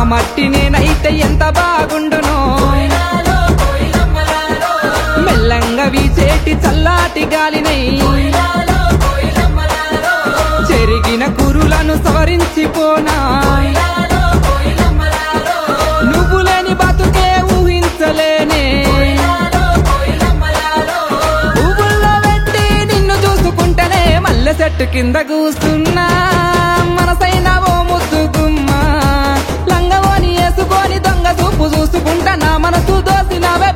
మట్టి నేనైతే ఎంత బాగుండునో మెల్లంగా వీచేటి చల్లాటి గాలినై చెరిగిన కురులను సవరించిపోనా నువ్వు లేని బతుకే ఊహించలేనే పువ్వుల్లో పెట్టి నిన్ను చూసుకుంటేనే మల్లె చెట్టు కింద కూస్తున్నా మనసైన ఓ ముద్దుగుమ్మ లంగవోని వేసుకొని దొంగ చూపు చూసుకుంటా నా మనసు దోసినవే